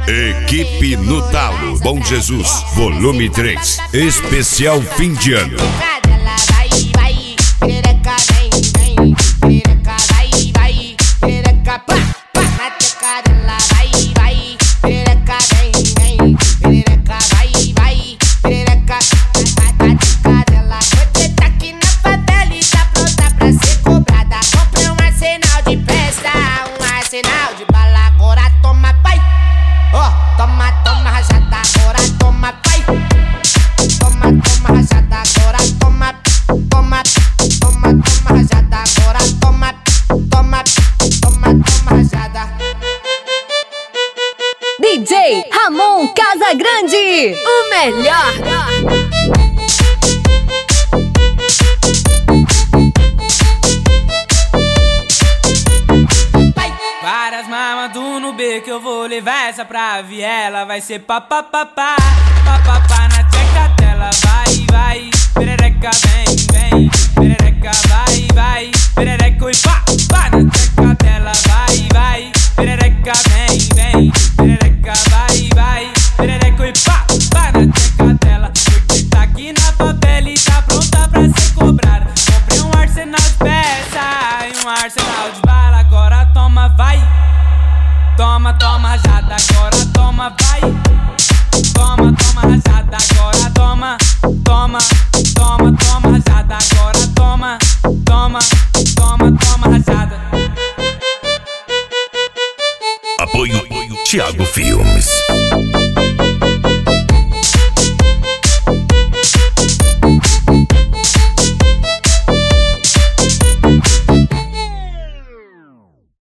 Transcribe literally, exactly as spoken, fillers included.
Equipe no Talo, Bom Jesus, volume três, especial fim de ano. D J Ramon Casagrande, o melhor. Várias mamas do no B que eu vou levar essa pra viela. Vai ser papapá, papapá na tcheca dela. Vai, vai, perereca vem, vem. Perereca vai, vai, perereca e pá, pá na tcheca dela. Vai, vai, perereca vem, vem. Perereca vai, vai, perereca e pá, pá na tcheca dela. Porque tá aqui na favela e tá pronta pra ser cobrada. Comprei um arsenal de peça e um arsenal de bala. Agora toma, vai. Toma, toma rajada, agora toma, vai. Toma, toma rajada, agora toma. Toma, toma, toma rajada, agora toma. Toma, toma, toma rajada. Apoio, apoio Thiago Filmes.